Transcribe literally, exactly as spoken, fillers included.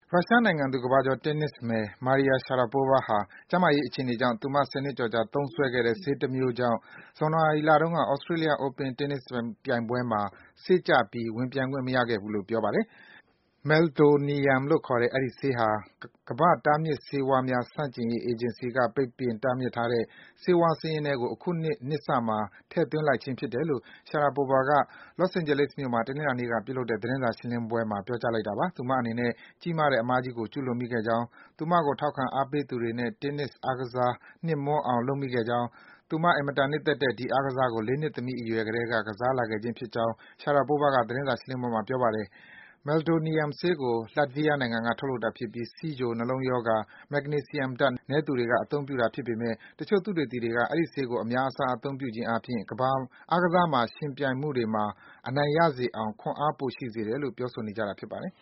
ရုရှားနိုင်ငံသူ ကမ္ဘာကျော် တင်းနစ်မယ် Maria Sharapova ဟာ ကျန်းမာရေးအခြေအနေကြောင့် သူမ ဆယ်နှစ်ကျော်ကြာ သုံးစွဲခဲ့တဲ့ ဆေးတမျိုးကြောင့် ဇန်နဝါရီလတုန်းက Australia Open တင်းနစ်ပြိုင်ပွဲမှာ ဆေးကျပြီး ဝင်ပြိုင်ခွင့်မရခဲ့ဘူးလို့ ပြောပါတယ်။ Meldonium လို့ခေါ်တဲ့ အဲဒီဆေးဟာ ကမ္ဘာ့တားမြစ်ဆေးဝါးများ ဆန့်ကျင်ရေးအေဂျင်စီက ပိတ်ပင်တားမြစ်ထားတဲ့ ဆေးဝါးစာရင်းထဲကို အခုနှစ် နှစ်စမှာ ထည့်သွင်းလိုက်ခြင်းဖြစ်တယ်လို့ Sharapova က Los Angeles မြို့မှာ တနင်္လာနေ့က ပြုလုပ်တဲ့ သတင်းစာရှင်းလင်းပွဲမှာ ပြောကြားလိုက်တာပါ။ သူမအနေနဲ့ ကြီးမားတဲ့ အမှားကြီးကို ကျူးလွန်မိခဲ့ကြောင်း၊ သူမကို ထောက်ခံအားပေးသူတွေနဲ့ တင်းနစ်အားကစား နှစ်မွန်းအောင် လုပ်မိခဲ့ကြောင်း၊ သူမ အင်မတန် နှစ်သက်တဲ့ ဒီအားကစားကို လေးနှစ်သမီးအရွယ်ကတည်းက ကစားလာခဲ့ခြင်းဖြစ်ကြောင်း Sharapova က သတင်းစာရှင်းလင်းပွဲမှာ ပြောပါတယ်။ Meldonium ဆေးကို Latvia နိုင်ငံက ထုတ်လုပ်တာဖြစ်ပြီး ဆီးချို၊ နှလုံးရောဂါ၊ မက်ဂနီဆီယမ်ဓါတ် နည်းသူတွေက အသုံးပြုတာဖြစ်ပေမယ့် တချို့သုတေသီတွေက အဲဒီဆေးကို အများအစား အသုံးပြုခြင်းအားဖြင့် အားကစားယှဉ်ပြိုင်မှုတွေမှာ အနိုင်ရစေအောင် ခွန်အားပိုရှိစေတယ်လို့ ပြောဆိုနေကြတာ ဖြစ်ပါတယ်